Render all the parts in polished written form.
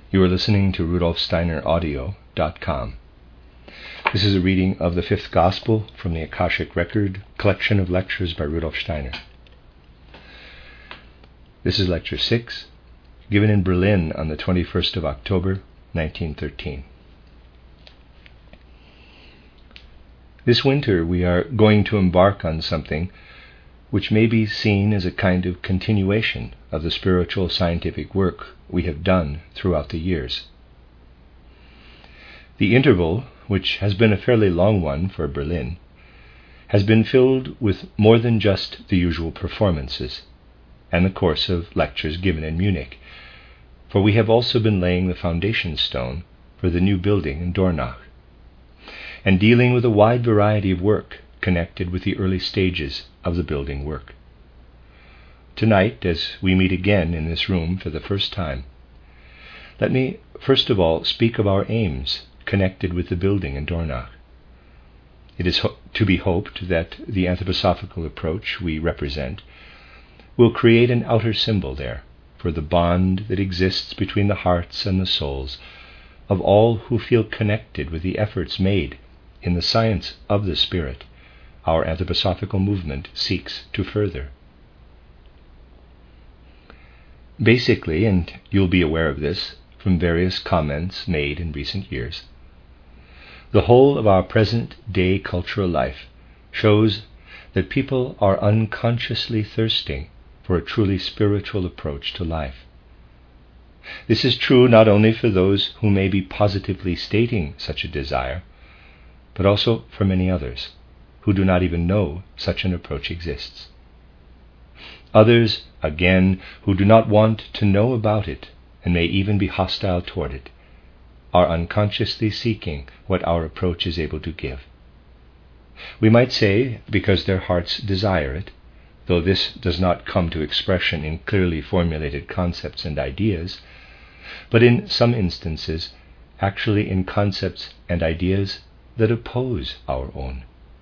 You are listening to RudolfSteinerAudio.com. This is a reading of the Fifth Gospel from the Akashic Record, collection of lectures by Rudolf Steiner. This is Lecture 6, given in Berlin on the 21st of October, 1913. This winter we are going to embark on something which may be seen as a kind of continuation of the spiritual scientific work we have done throughout the years. The interval, which has been a fairly long one for Berlin, has been filled with more than just the usual performances and the course of lectures given in Munich, for we have also been laying the foundation stone for the new building in Dornach, and dealing with a wide variety of work connected with the early stages of the building work. Tonight, as we meet again in this room for the first time, let me first of all speak of our aims connected with the building in Dornach. It is to be hoped that the anthroposophical approach we represent will create an outer symbol there for the bond that exists between the hearts and the souls of all who feel connected with the efforts made in the science of the Spirit our anthroposophical movement seeks to further. Basically, and you'll be aware of this from various comments made in recent years, the whole of our present-day cultural life shows that people are unconsciously thirsting for a truly spiritual approach to life. This is true not only for those who may be positively stating such a desire, but also for many others who do not even know such an approach exists. Others, again, who do not want to know about it and may even be hostile toward it, are unconsciously seeking what our approach is able to give. We might say because their hearts desire it, though this does not come to expression in clearly formulated concepts and ideas, but in some instances actually in concepts and ideas that oppose our own.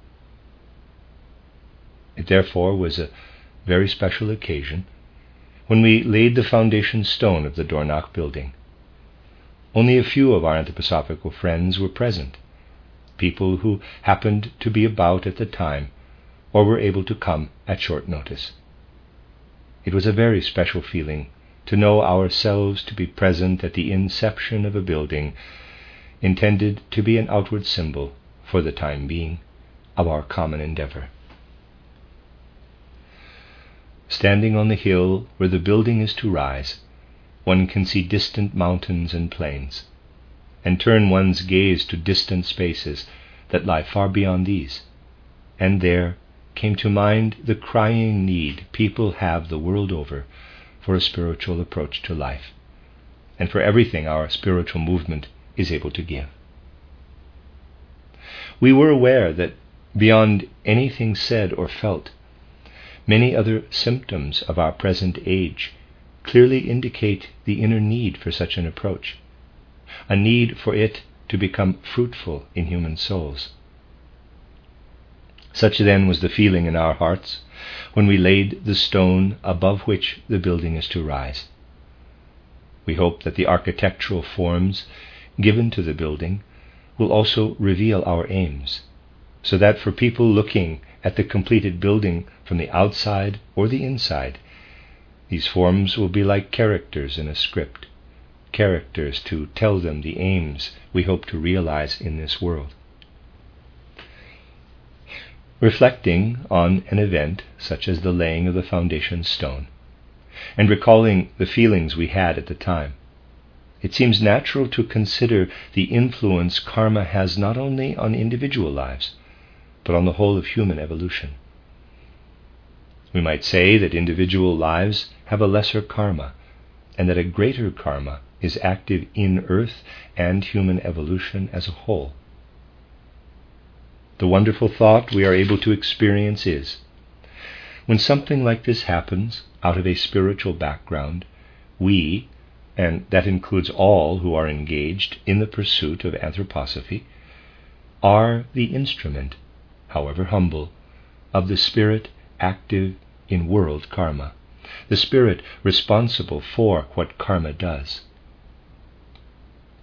It therefore was a very special occasion when we laid the foundation stone of the Dornach building. Only a few of our anthroposophical friends were present, people who happened to be about at the time or were able to come at short notice. It was a very special feeling to know ourselves to be present at the inception of a building intended to be an outward symbol, for the time being, of our common endeavor. Standing on the hill where the building is to rise, one can see distant mountains and plains, and turn one's gaze to distant spaces that lie far beyond these, and there came to mind the crying need people have the world over for a spiritual approach to life, and for everything our spiritual movement is able to give. We were aware that beyond anything said or felt, many other symptoms of our present age clearly indicate the inner need for such an approach, a need for it to become fruitful in human souls. Such then was the feeling in our hearts when we laid the stone above which the building is to rise. We hope that the architectural forms given to the building will also reveal our aims, so that for people looking at the completed building from the outside or the inside, these forms will be like characters in a script, characters to tell them the aims we hope to realize in this world. Reflecting on an event such as the laying of the foundation stone, and recalling the feelings we had at the time, it seems natural to consider the influence karma has not only on individual lives, but on the whole of human evolution. We might say that individual lives have a lesser karma, and that a greater karma is active in earth and human evolution as a whole. The wonderful thought we are able to experience is, when something like this happens out of a spiritual background, we, and that includes all who are engaged in the pursuit of anthroposophy, are the instrument, however humble, of the Spirit active in world karma, the Spirit responsible for what karma does.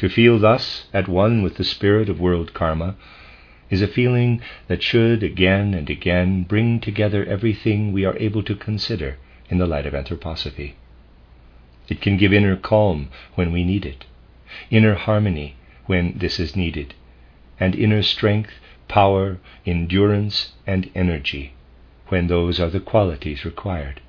To feel thus at one with the spirit of world karma is a feeling that should again and again bring together everything we are able to consider in the light of anthroposophy. It can give inner calm when we need it, inner harmony when this is needed, and inner strength, power, endurance, and energy when those are the qualities required.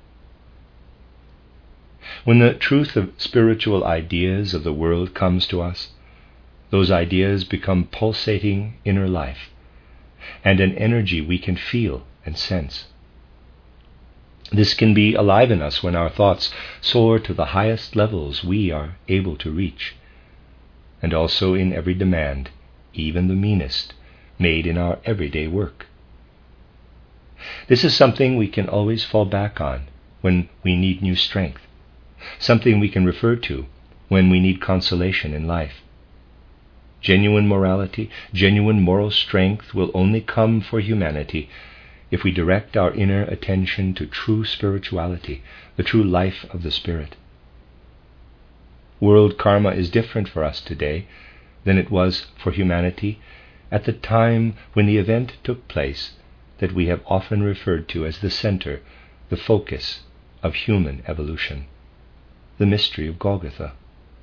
When the truth of spiritual ideas of the world comes to us, those ideas become pulsating inner life, and an energy we can feel and sense. This can be alive in us when our thoughts soar to the highest levels we are able to reach, and also in every demand, even the meanest, made in our everyday work. This is something we can always fall back on when we need new strength, something we can refer to when we need consolation in life. Genuine morality, genuine moral strength will only come for humanity if we direct our inner attention to true spirituality, the true life of the Spirit. World karma is different for us today than it was for humanity at the time when the event took place that we have often referred to as the center, the focus of human evolution, the mystery of Golgotha.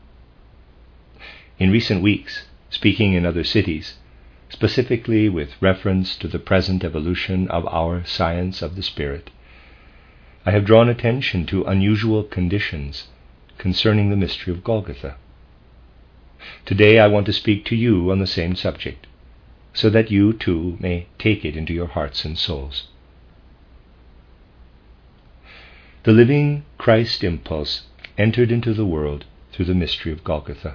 In recent weeks, speaking in other cities, specifically with reference to the present evolution of our science of the Spirit, I have drawn attention to unusual conditions concerning the mystery of Golgotha. Today I want to speak to you on the same subject, so that you too may take it into your hearts and souls. The living Christ impulse entered into the world through the mystery of Golgotha.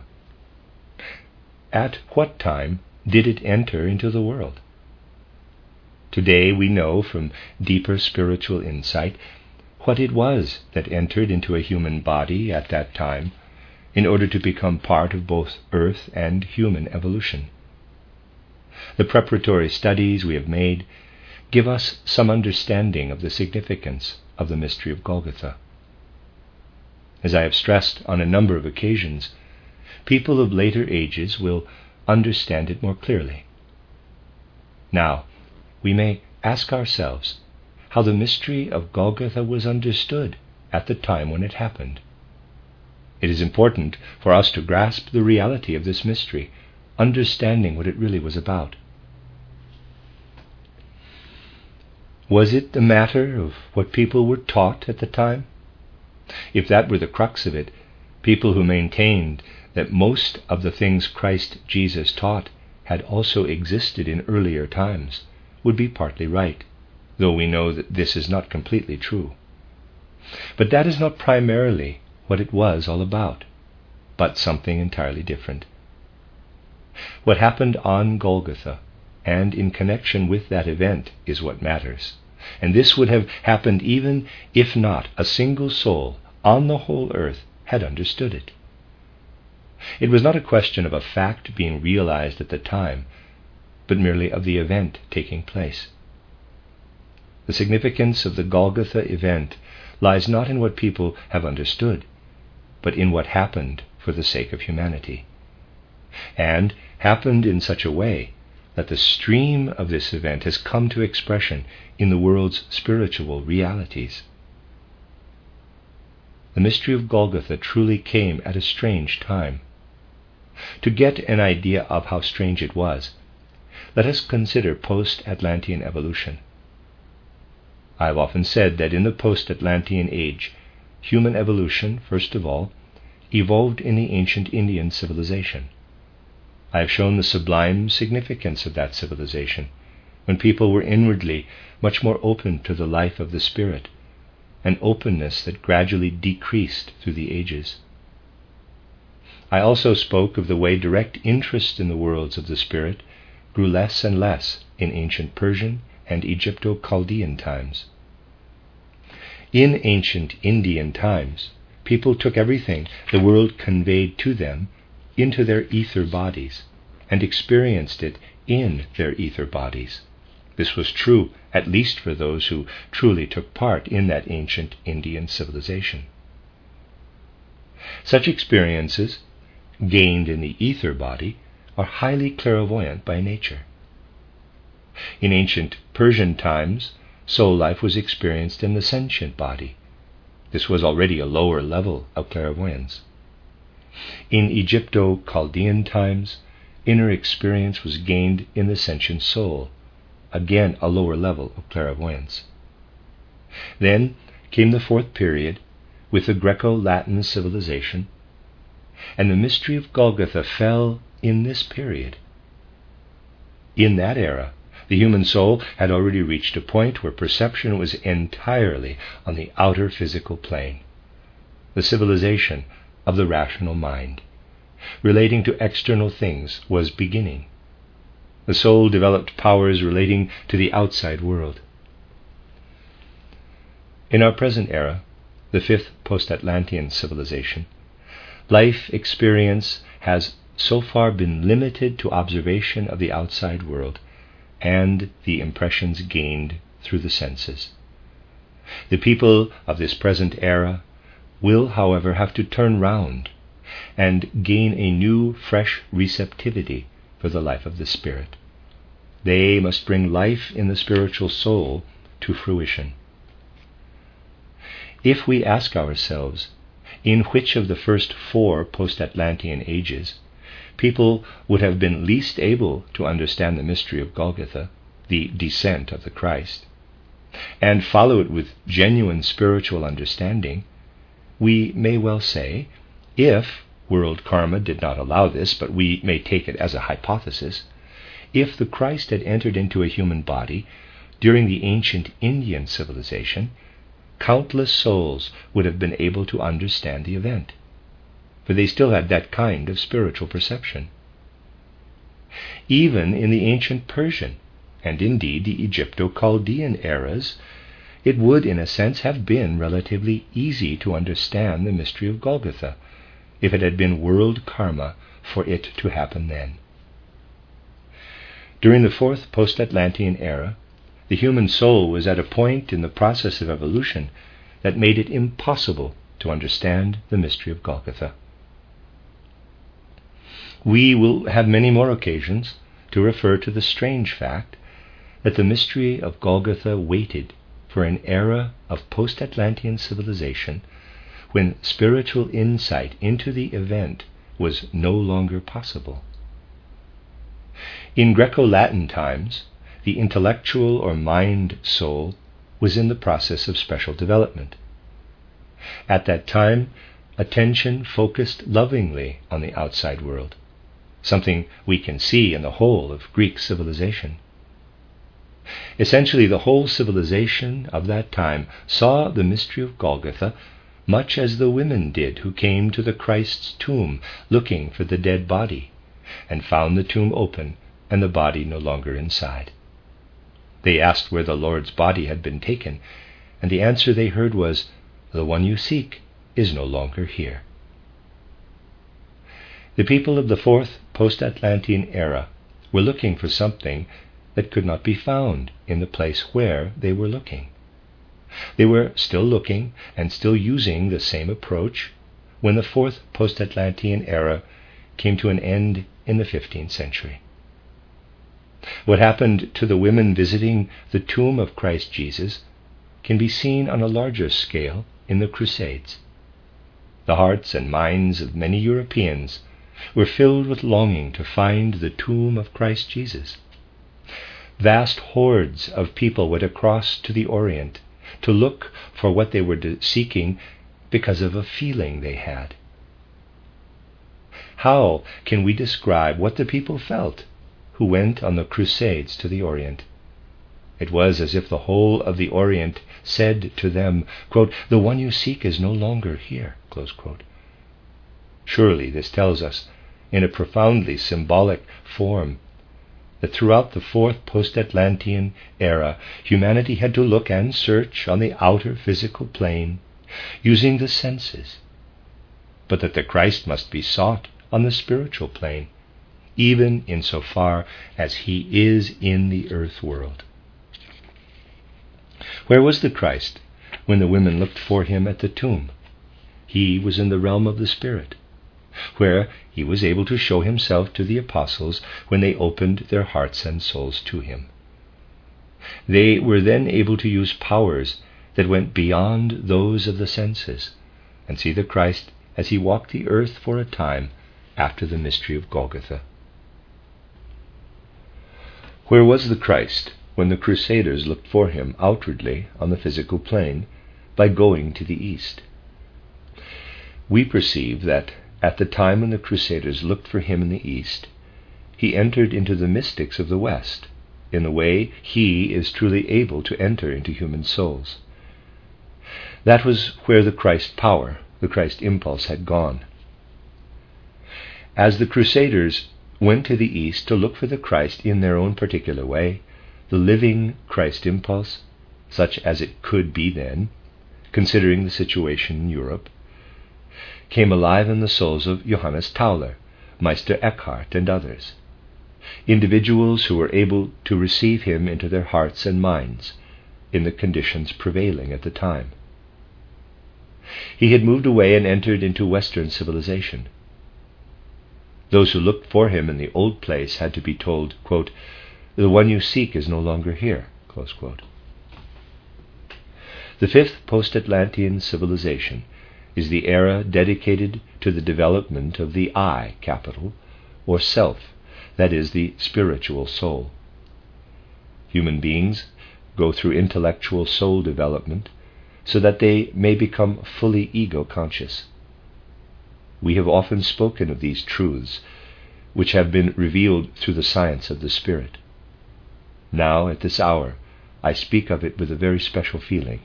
At what time did it enter into the world? Today we know from deeper spiritual insight what it was that entered into a human body at that time in order to become part of both earth and human evolution. The preparatory studies we have made give us some understanding of the significance of the mystery of Golgotha. As I have stressed on a number of occasions, people of later ages will understand it more clearly. Now, we may ask ourselves how the mystery of Golgotha was understood at the time when it happened. It is important for us to grasp the reality of this mystery, understanding what it really was about. Was it the matter of what people were taught at the time? If that were the crux of it, people who maintained that most of the things Christ Jesus taught had also existed in earlier times would be partly right, though we know that this is not completely true. But that is not primarily what it was all about, but something entirely different. What happened on Golgotha and in connection with that event is what matters, and this would have happened even if not a single soul on the whole earth had understood it. It was not a question of a fact being realized at the time, but merely of the event taking place. The significance of the Golgotha event lies not in what people have understood, but in what happened for the sake of humanity, and happened in such a way that the stream of this event has come to expression in the world's spiritual realities. The mystery of Golgotha truly came at a strange time. To get an idea of how strange it was, let us consider post-Atlantean evolution. I have often said that in the post-Atlantean age, human evolution, first of all, evolved in the ancient Indian civilization. I have shown the sublime significance of that civilization, when people were inwardly much more open to the life of the Spirit, an openness that gradually decreased through the ages. I also spoke of the way direct interest in the worlds of the Spirit grew less and less in ancient Persian and Egypto-Chaldean times. In ancient Indian times, people took everything the world conveyed to them into their ether bodies and experienced it in their ether bodies. This was true at least for those who truly took part in that ancient Indian civilization. Such experiences gained in the ether body are highly clairvoyant by nature. In ancient Persian times, soul life was experienced in the sentient body. This was already a lower level of clairvoyance. In Egypto-Chaldean times, inner experience was gained in the sentient soul, again a lower level of clairvoyance. Then came the fourth period with the Greco-Latin civilization, and the mystery of Golgotha fell in this period. In that era, the human soul had already reached a point where perception was entirely on the outer physical plane, the civilization of the rational mind, relating to external things, was beginning. The soul developed powers relating to the outside world. In our present era, the fifth post-Atlantean civilization, life experience has so far been limited to observation of the outside world and the impressions gained through the senses. The people of this present era will, however, have to turn round and gain a new, fresh receptivity for the life of the Spirit. They must bring life in the spiritual soul to fruition. If we ask ourselves, in which of the first four post-Atlantean ages people would have been least able to understand the mystery of Golgotha, the descent of the Christ, and follow it with genuine spiritual understanding, we may well say, if world karma did not allow this, but we may take it as a hypothesis, if the Christ had entered into a human body during the ancient Indian civilization, countless souls would have been able to understand the event, for they still had that kind of spiritual perception. Even in the ancient Persian, and indeed the Egypto-Chaldean eras, it would in a sense have been relatively easy to understand the mystery of Golgotha, if it had been world karma for it to happen then. During the fourth post-Atlantean era, the human soul was at a point in the process of evolution that made it impossible to understand the mystery of Golgotha. We will have many more occasions to refer to the strange fact that the mystery of Golgotha waited for an era of post-Atlantean civilization when spiritual insight into the event was no longer possible. In Greco-Latin times, the intellectual or mind soul was in the process of special development. At that time, attention focused lovingly on the outside world, something we can see in the whole of Greek civilization. Essentially, the whole civilization of that time saw the mystery of Golgotha much as the women did who came to the Christ's tomb looking for the dead body, and found the tomb open and the body no longer inside. They asked where the Lord's body had been taken, and the answer they heard was, "The one you seek is no longer here." The people of the fourth post-Atlantean era were looking for something that could not be found in the place where they were looking. They were still looking and still using the same approach when the fourth post-Atlantean era came to an end in the 15th century. What happened to the women visiting the tomb of Christ Jesus can be seen on a larger scale in the Crusades. The hearts and minds of many Europeans were filled with longing to find the tomb of Christ Jesus. Vast hordes of people went across to the Orient to look for what they were seeking because of a feeling they had. How can we describe what the people felt who went on the Crusades to the Orient? It was as if the whole of the Orient said to them, quote, "The one you seek is no longer here," close quote. Surely this tells us, in a profoundly symbolic form, that throughout the fourth post-Atlantean era, humanity had to look and search on the outer physical plane, using the senses, but that the Christ must be sought on the spiritual plane, even insofar as he is in the earth world. Where was the Christ when the women looked for him at the tomb? He was in the realm of the Spirit. where he was able to show himself to the apostles when they opened their hearts and souls to him. They were then able to use powers that went beyond those of the senses, and see the Christ as he walked the earth for a time after the mystery of Golgotha. Where was the Christ when the Crusaders looked for him outwardly on the physical plane by going to the east? We perceive that at the time when the Crusaders looked for him in the east, he entered into the mystics of the west in the way he is truly able to enter into human souls. That was where the Christ power, the Christ impulse had gone. As the Crusaders went to the east to look for the Christ in their own particular way, the living Christ impulse, such as it could be then, considering the situation in Europe, came alive in the souls of Johannes Tauler, Meister Eckhart, and others, individuals who were able to receive him into their hearts and minds in the conditions prevailing at the time. He had moved away and entered into Western civilization. Those who looked for him in the old place had to be told, quote, "The one you seek is no longer here," close quote. The fifth post-Atlantean civilization is the era dedicated to the development of the I capital, or self, that is, the spiritual soul. Human beings go through intellectual soul development so that they may become fully ego-conscious. We have often spoken of these truths, which have been revealed through the science of the Spirit. Now, at this hour, I speak of it with a very special feeling.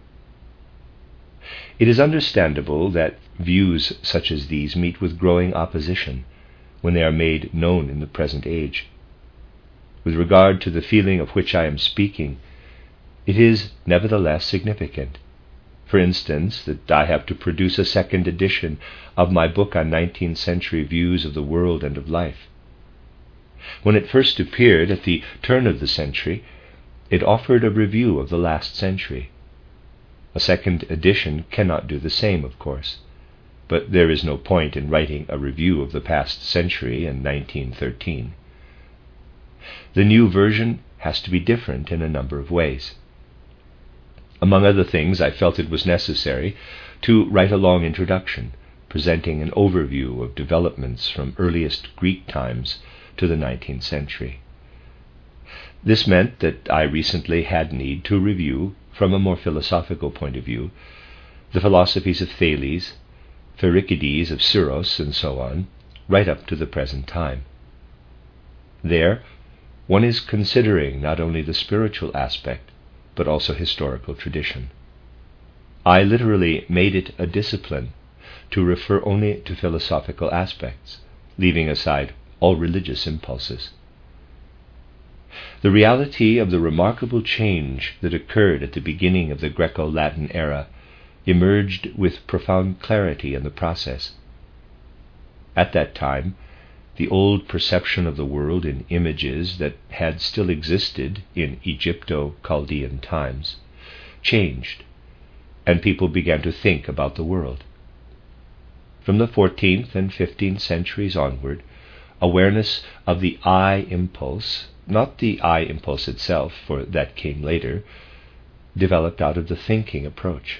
It is understandable that views such as these meet with growing opposition when they are made known in the present age. With regard to the feeling of which I am speaking, it is nevertheless significant. For instance, that I have to produce a second edition of my book on 19th century views of the world and of life. When it first appeared at the turn of the century, it offered a review of the last century. A second edition cannot do the same, of course, but there is no point in writing a review of the past century in 1913. The new version has to be different in a number of ways. Among other things, I felt it was necessary to write a long introduction, presenting an overview of developments from earliest Greek times to the 19th century. This meant that I recently had need to review, from a more philosophical point of view, the philosophies of Thales, Pherecydes of Syros, and so on, right up to the present time. There, one is considering not only the spiritual aspect, but also historical tradition. I literally made it a discipline to refer only to philosophical aspects, leaving aside all religious impulses. The reality of the remarkable change that occurred at the beginning of the Greco-Latin era emerged with profound clarity in the process. At that time, the old perception of the world in images that had still existed in Egypto-Chaldean times changed, and people began to think about the world. From the 14th and 15th centuries onward, awareness of the I impulse, not the I impulse itself, for that came later, developed out of the thinking approach.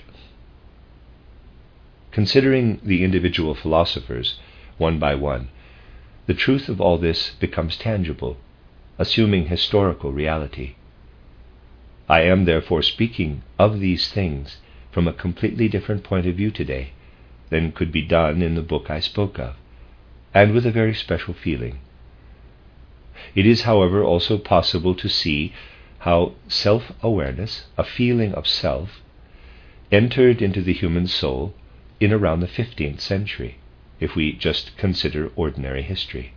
Considering the individual philosophers, one by one, the truth of all this becomes tangible, assuming historical reality. I am therefore speaking of these things from a completely different point of view today than could be done in the book I spoke of, and with a very special feeling. It is, however, also possible to see how self-awareness, a feeling of self, entered into the human soul in around the 15th century, if we just consider ordinary history.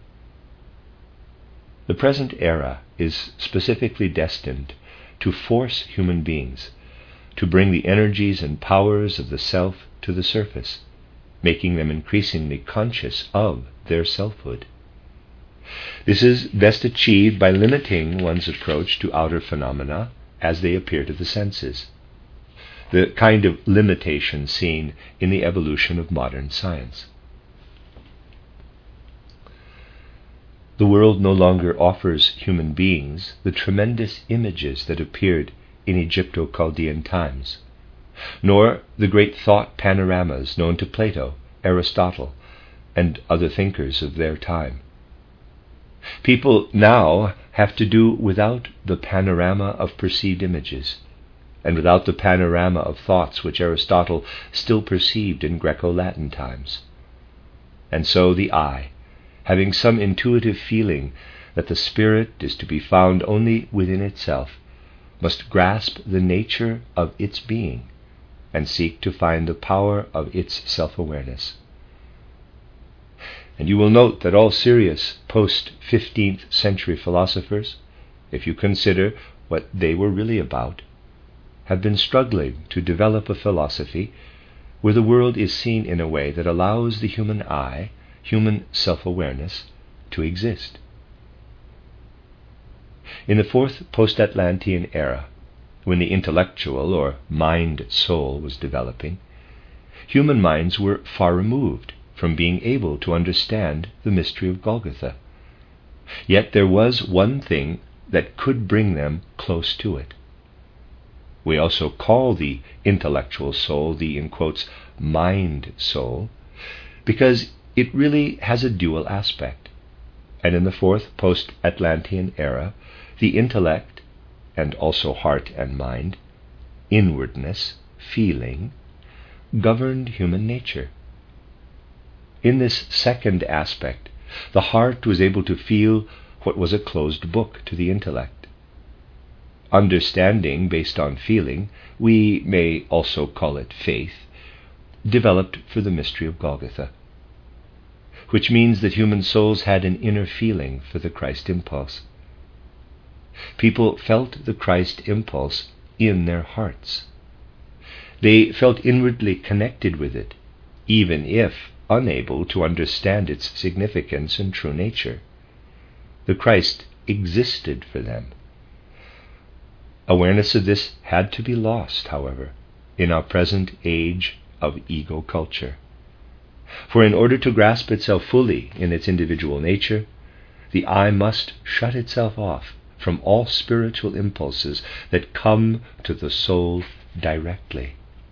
The present era is specifically destined to force human beings to bring the energies and powers of the self to the surface, making them increasingly conscious of their selfhood. This is best achieved by limiting one's approach to outer phenomena as they appear to the senses, the kind of limitation seen in the evolution of modern science. The world no longer offers human beings the tremendous images that appeared in Egypto-Chaldean times, nor the great thought panoramas known to Plato, Aristotle, and other thinkers of their time. People now have to do without the panorama of perceived images, and without the panorama of thoughts which Aristotle still perceived in Greco-Latin times. And so the eye, having some intuitive feeling that the spirit is to be found only within itself, must grasp the nature of its being and seek to find the power of its self-awareness. And you will note that all serious post-15th century philosophers, if you consider what they were really about, have been struggling to develop a philosophy where the world is seen in a way that allows the human eye, human self-awareness, to exist. In the fourth post-Atlantean era, when the intellectual or mind-soul was developing, human minds were far removed from being able to understand the mystery of Golgotha. Yet there was one thing that could bring them close to it. We also call the intellectual soul the, in quotes, mind soul, because it really has a dual aspect. And in the fourth post-Atlantean era, the intellect, and also heart and mind, inwardness, feeling, governed human nature. In this second aspect, the heart was able to feel what was a closed book to the intellect. Understanding based on feeling, we may also call it faith, developed for the mystery of Golgotha, which means that human souls had an inner feeling for the Christ impulse. People felt the Christ impulse in their hearts. They felt inwardly connected with it, even if unable to understand its significance and true nature. The Christ existed for them. Awareness of this had to be lost, however, in our present age of ego culture. For in order to grasp itself fully in its individual nature, the eye must shut itself off from all spiritual impulses that come to the soul directly.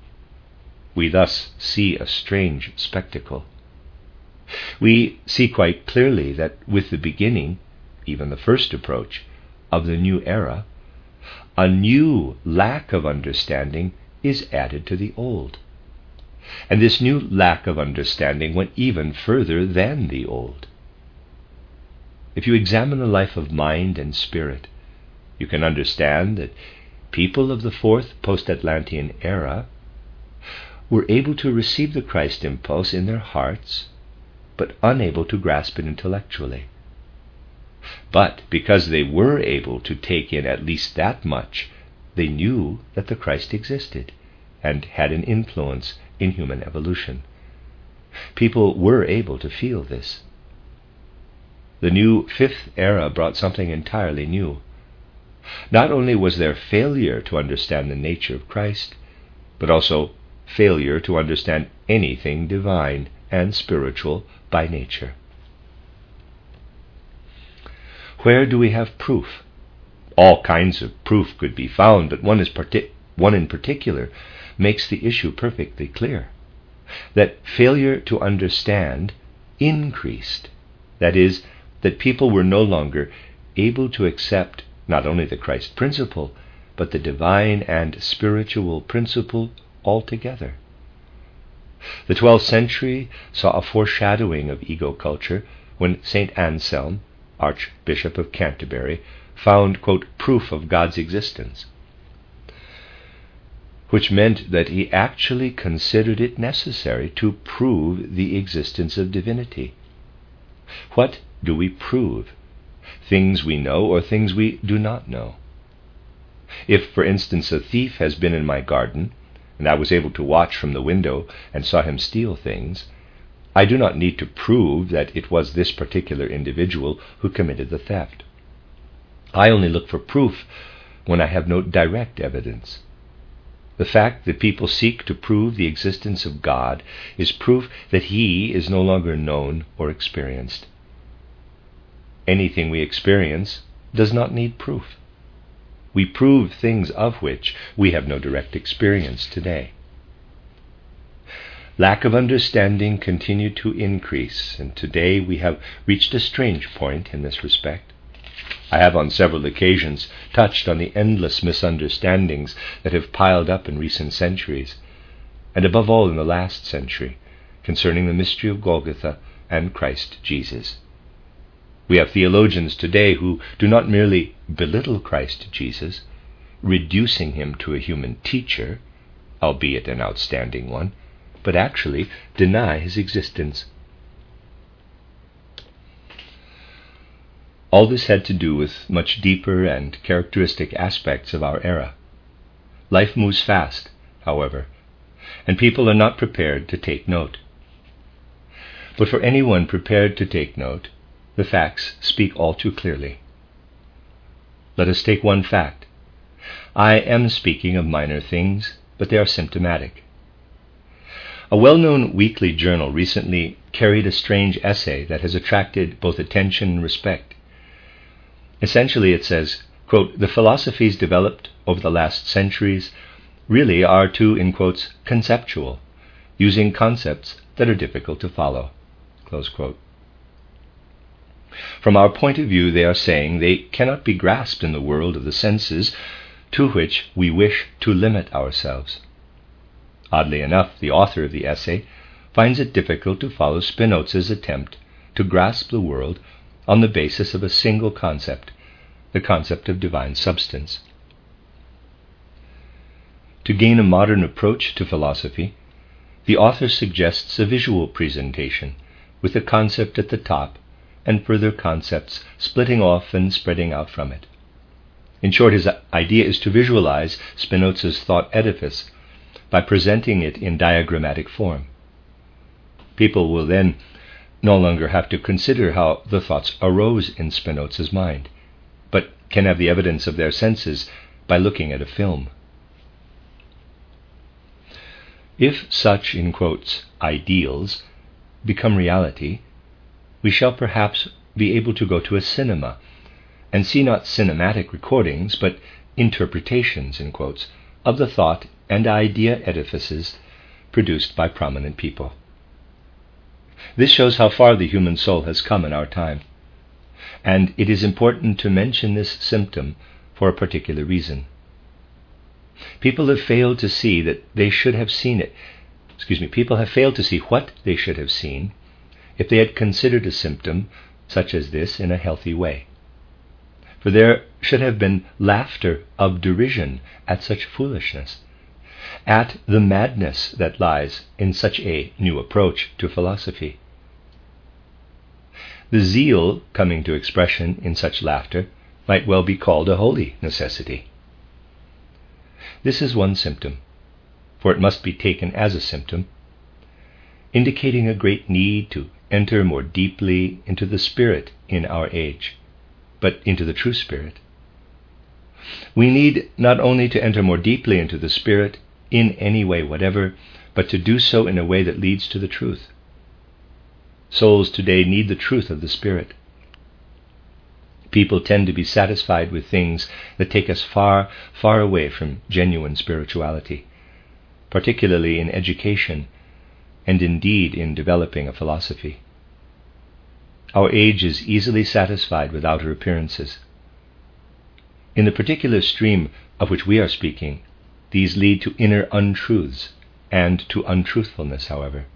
We thus see a strange spectacle. We see quite clearly that with the beginning, even the first approach, of the new era, a new lack of understanding is added to the old. And this new lack of understanding went even further than the old. If you examine the life of mind and spirit, you can understand that people of the fourth post-Atlantean era were able to receive the Christ impulse in their hearts, but unable to grasp it intellectually. But because they were able to take in at least that much, they knew that the Christ existed and had an influence in human evolution. People were able to feel this. The new fifth era brought something entirely new. Not only was there failure to understand the nature of Christ, but also failure to understand anything divine and spiritual by nature. Where do we have proof? All kinds of proof could be found, but one in particular makes the issue perfectly clear. That failure to understand increased. That is, that people were no longer able to accept not only the Christ principle, but the divine and spiritual principle altogether. The 12th century saw a foreshadowing of ego culture when St. Anselm, Archbishop of Canterbury, found, quote, proof of God's existence, which meant that he actually considered it necessary to prove the existence of divinity. What do we prove? Things we know or things we do not know? If, for instance, a thief has been in my garden, and I was able to watch from the window and saw him steal things, I do not need to prove that it was this particular individual who committed the theft. I only look for proof when I have no direct evidence. The fact that people seek to prove the existence of God is proof that He is no longer known or experienced. anything we experience does not need proof. We prove things of which we have no direct experience today. Lack of understanding continued to increase, and today we have reached a strange point in this respect. I have on several occasions touched on the endless misunderstandings that have piled up in recent centuries, and above all in the last century, concerning the mystery of Golgotha and Christ Jesus. We have theologians today who do not merely belittle Christ Jesus, reducing him to a human teacher, albeit an outstanding one, but actually deny his existence. All this had to do with much deeper and characteristic aspects of our era. Life moves fast, however, and people are not prepared to take note. But for anyone prepared to take note, the facts speak all too clearly. Let us take one fact. I am speaking of minor things, but they are symptomatic. A well-known weekly journal recently carried a strange essay that has attracted both attention and respect. Essentially it says, quote, "The philosophies developed over the last centuries really are too, in quotes, conceptual, using concepts that are difficult to follow," close quote. From our point of view, they are saying they cannot be grasped in the world of the senses to which we wish to limit ourselves. Oddly enough, the author of the essay finds it difficult to follow Spinoza's attempt to grasp the world on the basis of a single concept, the concept of divine substance. To gain a modern approach to philosophy, the author suggests a visual presentation with a concept at the top and further concepts splitting off and spreading out from it. In short, his idea is to visualize Spinoza's thought edifice by presenting it in diagrammatic form. People will then no longer have to consider how the thoughts arose in Spinoza's mind, but can have the evidence of their senses by looking at a film. If such, in quotes, ideals become reality, we shall perhaps be able to go to a cinema and see not cinematic recordings, but interpretations, in quotes, of the thought and idea edifices produced by prominent people. This shows how far the human soul has come in our time, and it is important to mention this symptom for a particular reason. People have failed to see that they should have seen it. People have failed to see what they should have seen if they had considered a symptom such as this in a healthy way. For there should have been laughter of derision at such foolishness, at the madness that lies in such a new approach to philosophy. The zeal coming to expression in such laughter might well be called a holy necessity. This is one symptom, for it must be taken as a symptom, indicating a great need to enter more deeply into the spirit in our age, but into the true spirit. We need not only to enter more deeply into the spirit in any way whatever, but to do so in a way that leads to the truth. Souls today need the truth of the Spirit. People tend to be satisfied with things that take us far, far away from genuine spirituality, particularly in education and indeed in developing a philosophy. Our age is easily satisfied with outer appearances. In the particular stream of which we are speaking, these lead to inner untruths and to untruthfulness, however.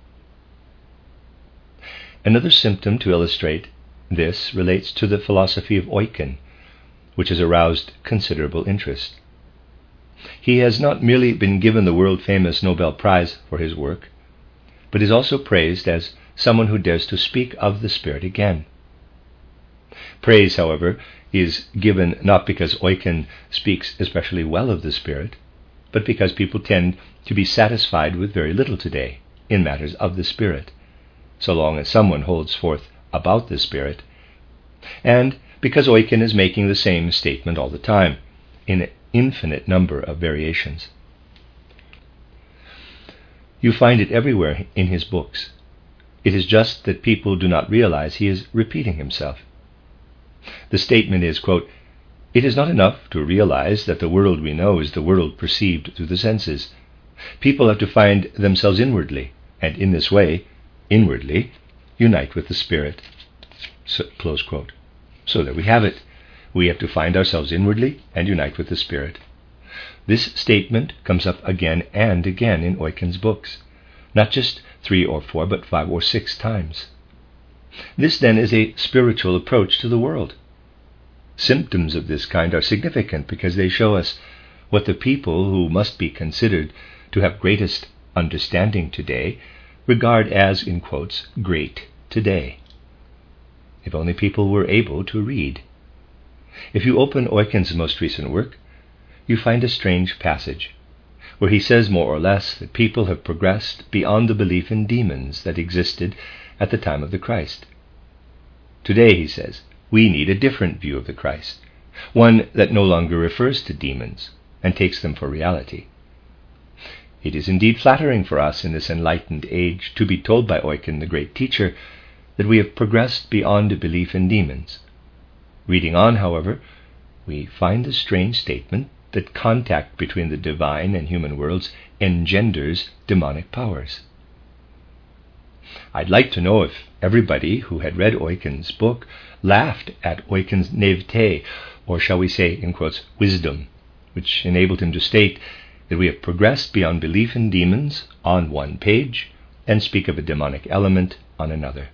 Another symptom to illustrate this relates to the philosophy of Eucken, which has aroused considerable interest. He has not merely been given the world-famous Nobel Prize for his work, but is also praised as someone who dares to speak of the Spirit again. Praise, however, is given not because Eucken speaks especially well of the Spirit, but because people tend to be satisfied with very little today in matters of the Spirit, so long as someone holds forth about the Spirit, and because Eucken is making the same statement all the time, in an infinite number of variations. You find it everywhere in his books. It is just that people do not realize he is repeating himself. The statement is, quote, "It is not enough to realize that the world we know is the world perceived through the senses. People have to find themselves inwardly, and in this way, inwardly, unite with the Spirit." So, close quote. So there we have it. We have to find ourselves inwardly and unite with the Spirit. This statement comes up again and again in Euchen's books, not just 3 or 4, but 5 or 6 times. This then is a spiritual approach to the world. Symptoms of this kind are significant because they show us what the people who must be considered to have greatest understanding today regard as, in quotes, great today. If only people were able to read. If you open Euchen's most recent work, you find a strange passage where he says more or less that people have progressed beyond the belief in demons that existed at the time of the Christ. Today, he says, we need a different view of the Christ, one that no longer refers to demons and takes them for reality. It is indeed flattering for us in this enlightened age to be told by Euchen, the great teacher, that we have progressed beyond a belief in demons. Reading on, however, we find the strange statement that contact between the divine and human worlds engenders demonic powers. I'd like to know if everybody who had read Euchen's book laughed at Euchen's naivete, or shall we say, in quotes, wisdom, which enabled him to state that we have progressed beyond belief in demons on one page and speak of a demonic element on another.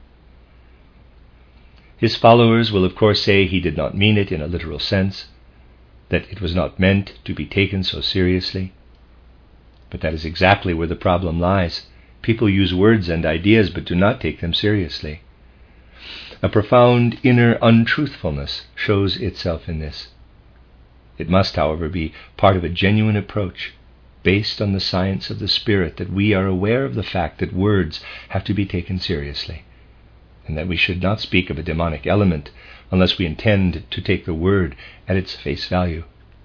His followers will of course say he did not mean it in a literal sense, that it was not meant to be taken so seriously. But that is exactly where the problem lies. People use words and ideas but do not take them seriously. A profound inner untruthfulness shows itself in this. It must, however, be part of a genuine approach based on the science of the Spirit that we are aware of the fact that words have to be taken seriously, and that we should not speak of a demonic element unless we intend to take the word at its face value.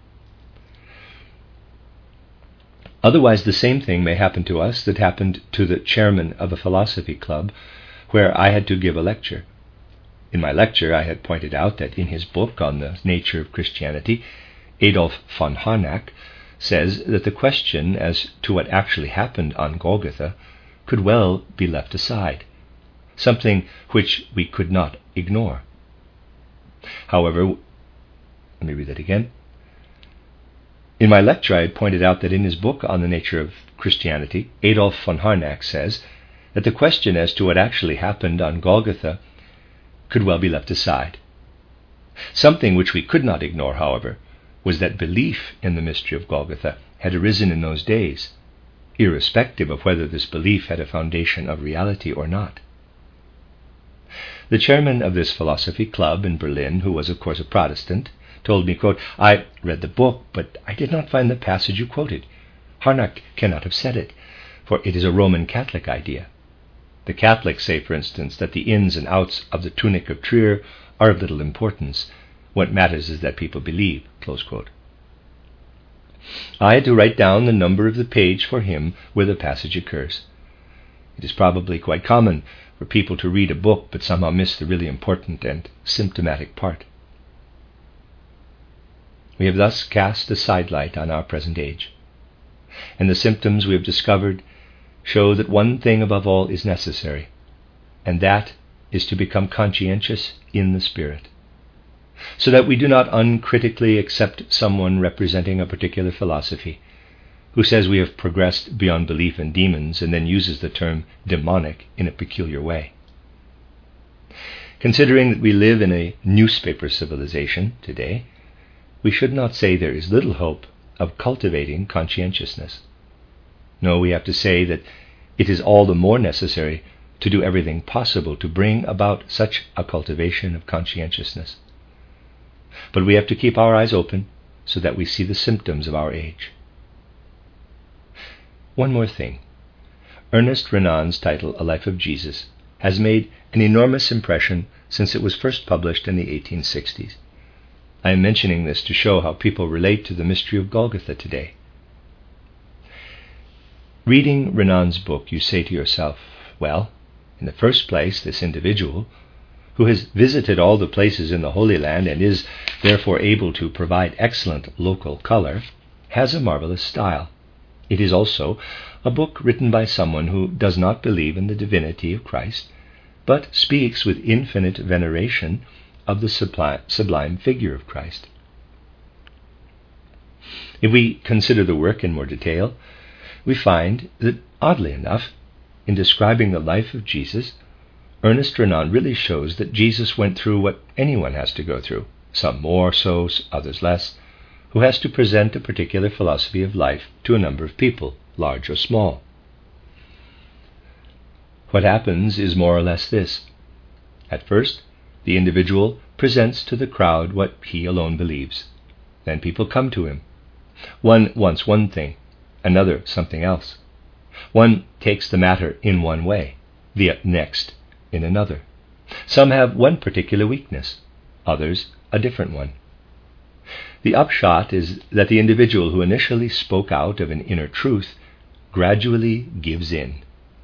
Otherwise, the same thing may happen to us that happened to the chairman of a philosophy club where I had to give a lecture. In my lecture, I had pointed out that in his book on the nature of Christianity, Adolf von Harnack says that the question as to what actually happened on Golgotha could well be left aside, something which we could not ignore. However, let me read that again. In my lecture, I had pointed out that in his book on the nature of Christianity, Adolf von Harnack says that the question as to what actually happened on Golgotha could well be left aside. Something which we could not ignore, however, was that belief in the mystery of Golgotha had arisen in those days, irrespective of whether this belief had a foundation of reality or not. The chairman of this philosophy club in Berlin, who was of course a Protestant, told me, quote, "I read the book, but I did not find the passage you quoted. Harnack cannot have said it, for it is a Roman Catholic idea. The Catholics say, for instance, that the ins and outs of the tunic of Trier are of little importance. What matters is that people believe," close quote. I had to write down the number of the page for him where the passage occurs. It is probably quite common for people to read a book but somehow miss the really important and symptomatic part. We have thus cast a sidelight on our present age, and the symptoms we have discovered show that one thing above all is necessary, and that is to become conscientious in the Spirit, so that we do not uncritically accept someone representing a particular philosophy who says we have progressed beyond belief in demons and then uses the term demonic in a peculiar way. Considering that we live in a newspaper civilization today, we should not say there is little hope of cultivating conscientiousness. No, we have to say that it is all the more necessary to do everything possible to bring about such a cultivation of conscientiousness. But we have to keep our eyes open so that we see the symptoms of our age. One more thing. Ernest Renan's title, A Life of Jesus, has made an enormous impression since it was first published in the 1860s. I am mentioning this to show how people relate to the mystery of Golgotha today. Reading Renan's book, you say to yourself, well, in the first place, this individual, who has visited all the places in the Holy Land and is therefore able to provide excellent local color, has a marvelous style. It is also a book written by someone who does not believe in the divinity of Christ, but speaks with infinite veneration of the sublime figure of Christ. If we consider the work in more detail, we find that, oddly enough, in describing the life of Jesus, Ernest Renan really shows that Jesus went through what anyone has to go through, some more so, others less, who has to present a particular philosophy of life to a number of people, large or small. What happens is more or less this. At first, the individual presents to the crowd what he alone believes. Then people come to him. One wants one thing, another something else. One takes the matter in one way, the next in another. Some have one particular weakness, others a different one. The upshot is that the individual who initially spoke out of an inner truth gradually gives in.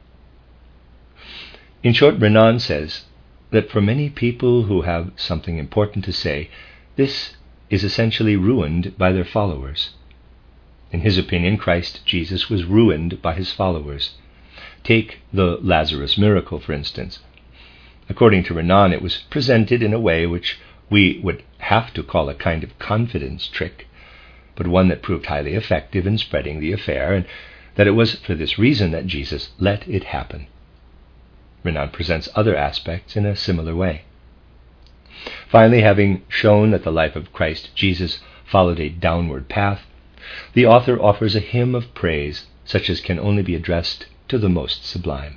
In short, Renan says that for many people who have something important to say, this is essentially ruined by their followers. In his opinion, Christ Jesus was ruined by his followers. Take the Lazarus miracle, for instance. According to Renan, it was presented in a way which we would have to call a kind of confidence trick, but one that proved highly effective in spreading the affair, and that it was for this reason that Jesus let it happen. Renan presents other aspects in a similar way. Finally, having shown that the life of Christ Jesus followed a downward path, the author offers a hymn of praise such as can only be addressed to the most sublime.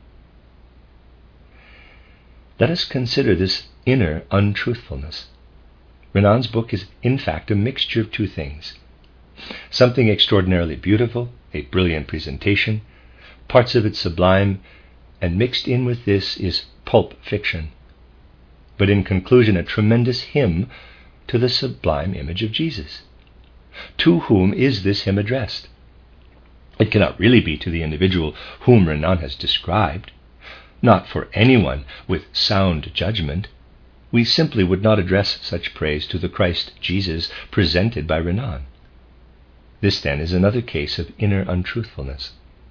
Let us consider this inner untruthfulness. Renan's book is in fact a mixture of two things. Something extraordinarily beautiful, a brilliant presentation, parts of it sublime, and mixed in with this is pulp fiction. But in conclusion, a tremendous hymn to the sublime image of Jesus. To whom is this hymn addressed? It cannot really be to the individual whom Renan has described. Not for anyone with sound judgment. We simply would not address such praise to the Christ Jesus presented by Renan. This, then, is another case of inner untruthfulness.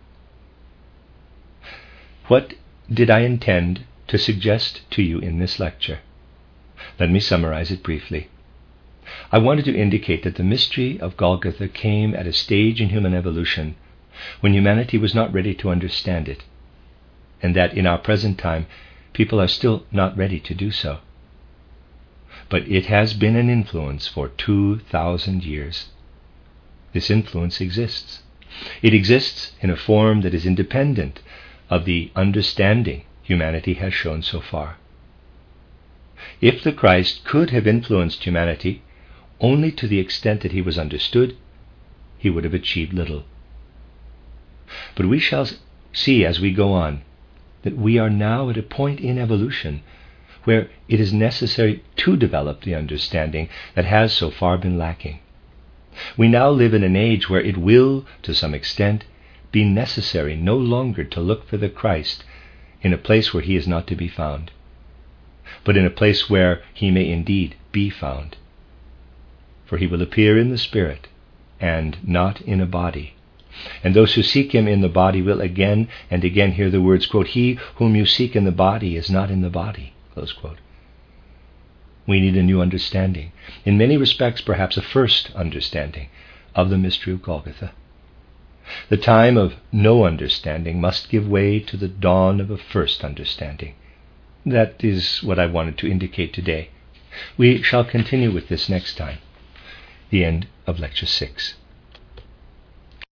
What did I intend to suggest to you in this lecture? Let me summarize it briefly. I wanted to indicate that the mystery of Golgotha came at a stage in human evolution when humanity was not ready to understand it, and that in our present time people are still not ready to do so. But it has been an influence for 2,000 years. This influence exists. It exists in a form that is independent of the understanding humanity has shown so far. If the Christ could have influenced humanity only to the extent that he was understood, he would have achieved little. But we shall see as we go on that we are now at a point in evolution where it is necessary to develop the understanding that has so far been lacking. We now live in an age where it will, to some extent, be necessary no longer to look for the Christ in a place where he is not to be found, but in a place where he may indeed be found. For he will appear in the Spirit, and not in a body. And those who seek him in the body will again and again hear the words, quote, "He whom you seek in the body is not in the body," close quote. We need a new understanding, in many respects perhaps a first understanding, of the mystery of Golgotha. The time of no understanding must give way to the dawn of a first understanding. That is what I wanted to indicate today. We shall continue with this next time. The end of Lecture 6.